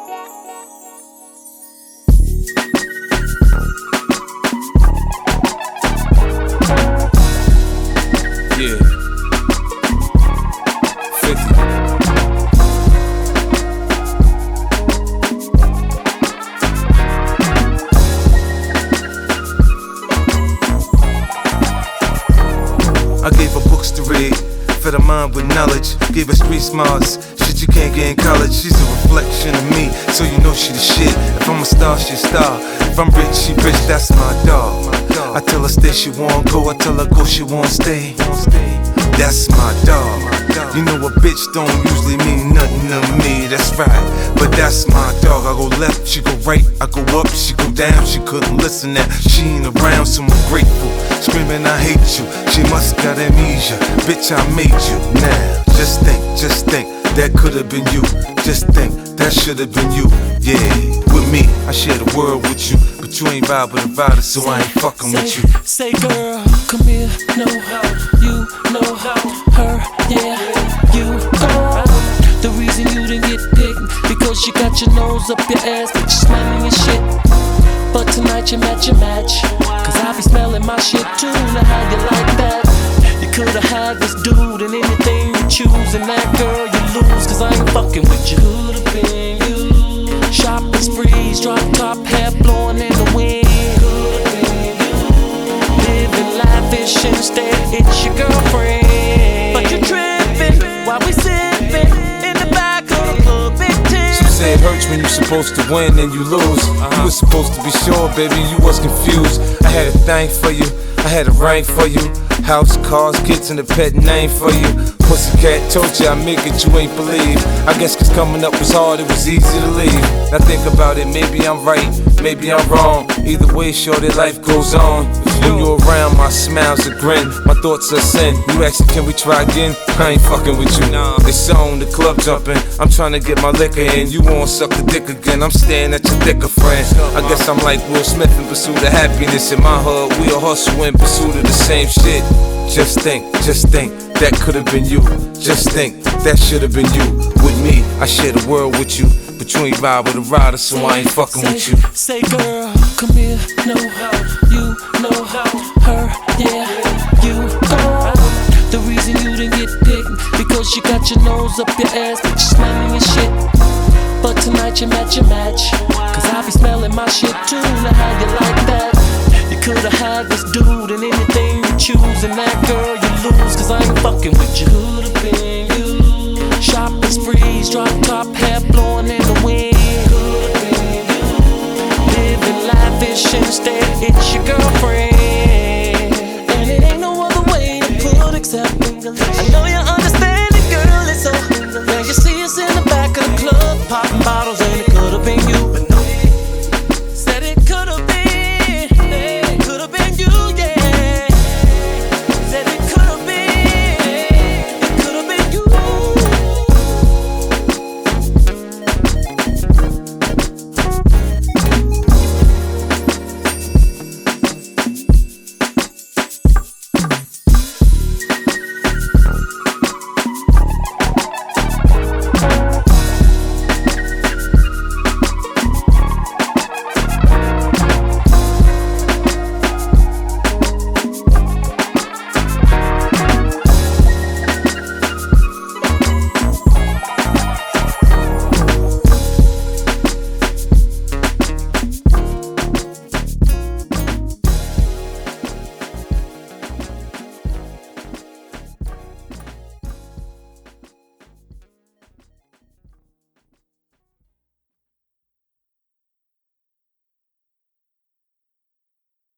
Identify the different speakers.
Speaker 1: Yeah. 50. I gave her books to read, fed her mind with knowledge, gave her street smarts, shit you can't get in college. She's a reflection of me, so you know she the shit. If I'm a star, she a star. If I'm rich, she rich, that's my dog. I tell her stay, she won't go. I tell her go, she won't stay. That's my dog. You know a bitch don't usually mean nothing to me, that's right. But that's my dog. I go left, she go right. I go up, she go down. She couldn't listen that she ain't around, so I'm grateful. Screaming I hate you, she must got amnesia. Bitch, I made you. Now, just think, that could've been you. Just think, that should've been you. Yeah, with me, I share the world with you. But you ain't vibe with a rider, so I ain't fucking with you.
Speaker 2: Say girl, come here, no, you know her, yeah, you know. The reason you didn't get picked, because you got your nose up your ass, but you smelling your shit. But tonight you match your match, cause I be smelling my shit too. Now how you like that? You could've had this dude and anything you choose, and that girl you lose, cause I ain't fucking with you. Could've been you. Shopping sprees, drop top, hair blowing in the wind. Could've been you. Living lavish instead, it's your girlfriend. But you're tripping while we sipping in the back of the club, Big Ten.
Speaker 1: Some say it hurts when you're supposed to win and you lose. You was supposed to be sure, baby, you was confused. I had a thing for you, I had a ring for you. House, cars, kids, and a pet name for you. Pussycat told you I make it, you ain't believe. I guess cause coming up was hard, it was easy to leave. Now think about it, maybe I'm right, maybe I'm wrong. Either way, sure that life goes on. When you're around, my smile's a grin, my thoughts are sin. You asking, can we try again? I ain't fucking with you. It's on, the club jumping. I'm trying to get my liquor in. You won't suck the dick again. I'm staring at your thicker friend. I guess I'm like Will Smith in pursuit of happiness. In my hood, we all hustle in pursuit of the same shit. Just think, that could've been you. Just think, that should've been you. With me, I share the world with you. But you ain't vibe with a rider, so I ain't fucking with you.
Speaker 2: Say girl, come here, no, you know her, yeah, you know. The reason you didn't get picked, because you got your nose up your ass, but you smelling your shit. But tonight you match your match, cause I be smelling my shit too. Now how you like that? You could've had this dude and anything you choose, and that girl you lose, cause I ain't fucking with you. Could've been you. Shopping sprees, drop top, hair blowing in the wind. Could've been you. Living lavish instead, it's your girlfriend. And it ain't no other way to put except I know you understand it, girl, it's so. Now you see us in the back of the club, popping bottles.